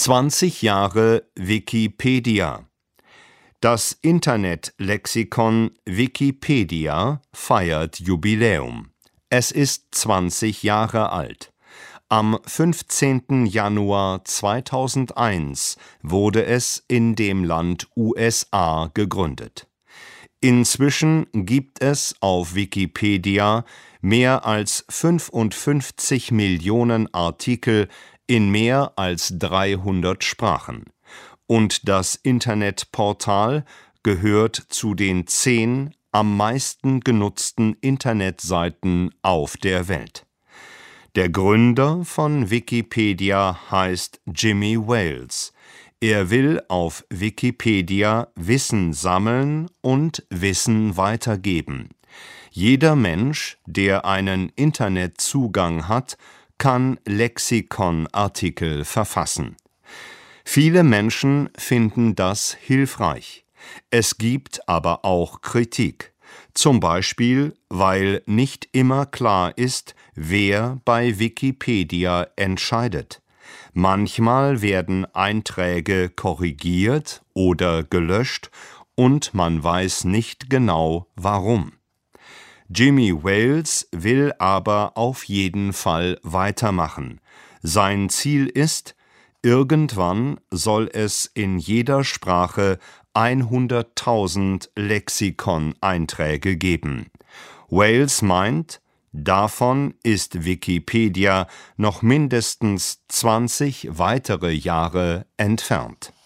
20 Jahre Wikipedia. Das Internetlexikon Wikipedia feiert Jubiläum. Es ist 20 Jahre alt. Am 15. Januar 2001 wurde es in dem Land USA gegründet. Inzwischen gibt es auf Wikipedia mehr als 55 Millionen Artikel in mehr als 300 Sprachen. Und das Internetportal gehört zu den 10 am meisten genutzten Internetseiten auf der Welt. Der Gründer von Wikipedia heißt Jimmy Wales. Er will auf Wikipedia Wissen sammeln und Wissen weitergeben. Jeder Mensch, der einen Internetzugang hat, kann Lexikonartikel verfassen. Viele Menschen finden das hilfreich. Es gibt aber auch Kritik. Zum Beispiel, weil nicht immer klar ist, wer bei Wikipedia entscheidet. Manchmal werden Einträge korrigiert oder gelöscht und man weiß nicht genau, warum. Jimmy Wales will aber auf jeden Fall weitermachen. Sein Ziel ist, irgendwann soll es in jeder Sprache 100.000 Lexikon-Einträge geben. Wales meint, davon ist Wikipedia noch mindestens 20 weitere Jahre entfernt.